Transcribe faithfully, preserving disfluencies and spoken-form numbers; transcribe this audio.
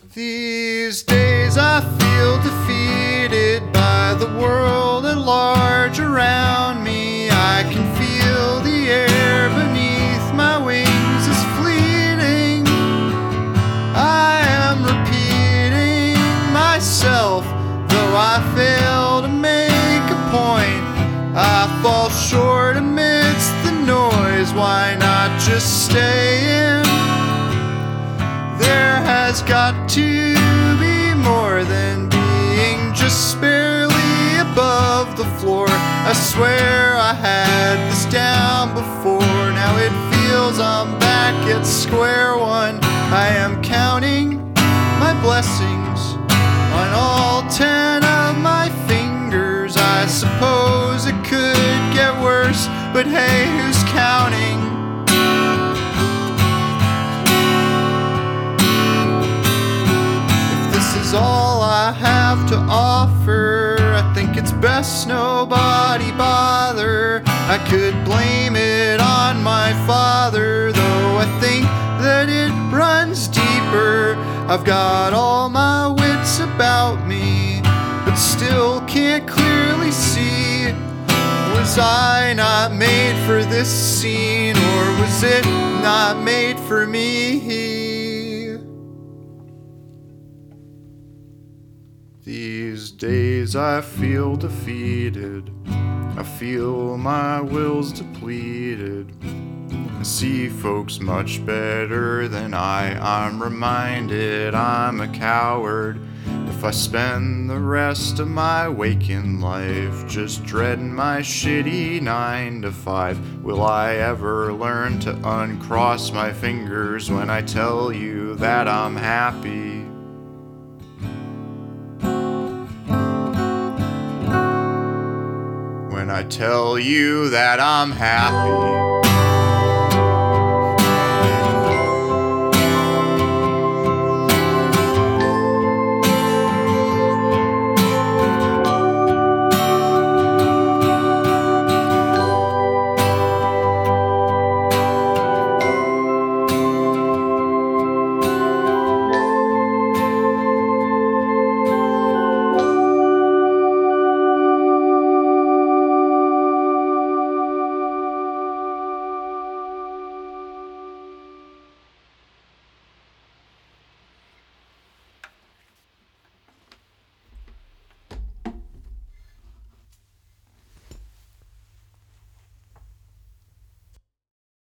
These days I feel defeated by the world at large around me. I can feel the air beneath my wings is fleeting. I am repeating myself, though I fail to make a point. I fall short amidst the noise, why not just stay in? There has got to be more than being just barely above the floor. I swear I had this down before. Now it feels I'm back at square one. I am counting my blessings on all ten of my fingers. I suppose it could get worse, but hey, who's counting? Is all I have to offer. I think it's best nobody bother. I could blame it on my father, though I think that it runs deeper. I've got all my wits about me, but still can't clearly see. Was I not made for this scene, or was it not made for me? These days I feel defeated. I feel my will's depleted. I see folks much better than I. I'm reminded I'm a coward. If I spend the rest of my waking life just dreading my shitty nine to five, will I ever learn to uncross my fingers when I tell you that I'm happy? When I tell you that I'm happy.